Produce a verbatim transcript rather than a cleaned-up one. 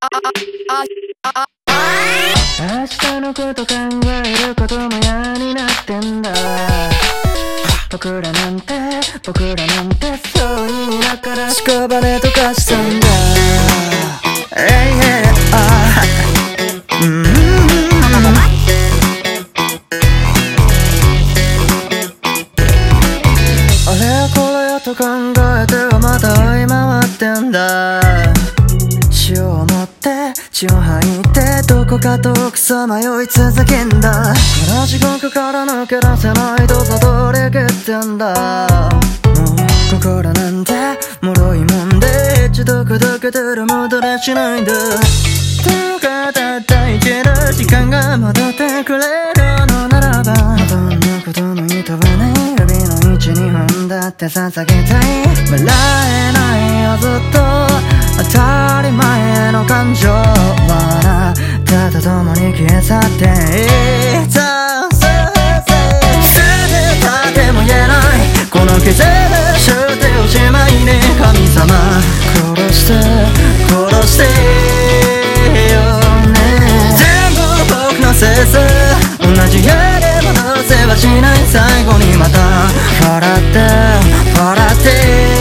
明日のこと考えることも嫌になってんだ。僕らなんて僕らなんてそういうだから屍とかしたんだ。Hey, hey, uh, mm-hmm. あれこれと考えてはまた追い回ってんだ。血を持って血を吐いてどこか遠くさまよい続けんだ。この地獄から抜け出せないと悟りきってんだ。もう心なんて脆いもんで一度砕けてる戻れしないんだ。どうかたった一度時間が戻ってくれるのならばどんなこともいとわない指の一二本だって捧げたい。笑えないよずっと当たり前の感情はなたと共に消え去っていた。捨てたっても言えないこの傷でしておしまいね。神様殺して殺してよね。全部僕のせいさ同じように戻せはしない。最後にまた笑って笑って